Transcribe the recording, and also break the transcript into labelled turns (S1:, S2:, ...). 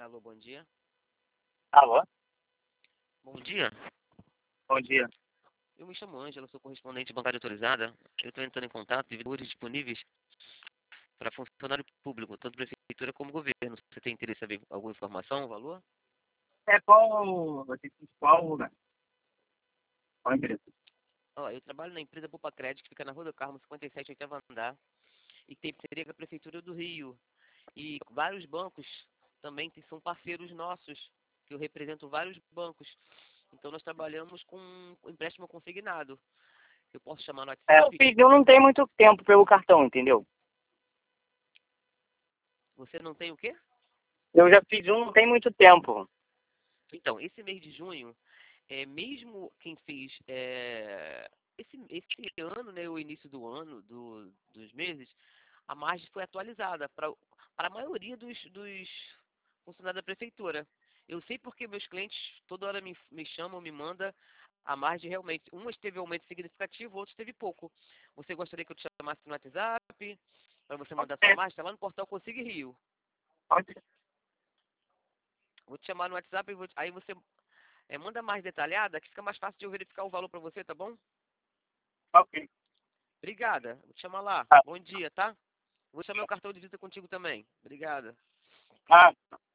S1: Alô, bom dia.
S2: Alô?
S1: Bom dia.
S2: Bom dia.
S1: Eu me chamo Ângela, sou correspondente bancária autorizada. Eu estou entrando em contato de valores disponíveis para funcionário público, tanto prefeitura como governo. Você tem interesse em saber alguma informação, valor?
S2: Qual lugar? Qual empresa?
S1: Ó, eu trabalho na empresa Poupa Crédito, que fica na Rua do Carmo, 57, oitavo andar, e que tem parceria com a Prefeitura do Rio. E vários bancos também são parceiros nossos, que eu represento vários bancos. Então nós trabalhamos com empréstimo consignado. Eu posso chamar no WhatsApp?
S2: Eu não tenho muito tempo pelo cartão, entendeu?
S1: Você não tem o quê?
S2: Eu já fiz um, não tem muito tempo.
S1: Então, esse mês de junho, mesmo quem fez esse ano, né, o início do ano, dos meses, a margem foi atualizada para a maioria dos funcionários da prefeitura. Eu sei porque meus clientes toda hora me chamam, me mandam a margem realmente. Umas teve aumento significativo, outros teve pouco. Você gostaria que eu te chamasse no WhatsApp para você mandar sua margem? Está lá no portal Consiga Rio.
S2: Pode ser.
S1: Vou te chamar no WhatsApp e aí você manda mais detalhada, que fica mais fácil de eu verificar o valor para você, tá bom?
S2: Ok.
S1: Obrigada. Vou te chamar lá.
S2: Ah,
S1: Bom dia, tá? Vou chamar o cartão de visita contigo também. Obrigada.
S2: ah.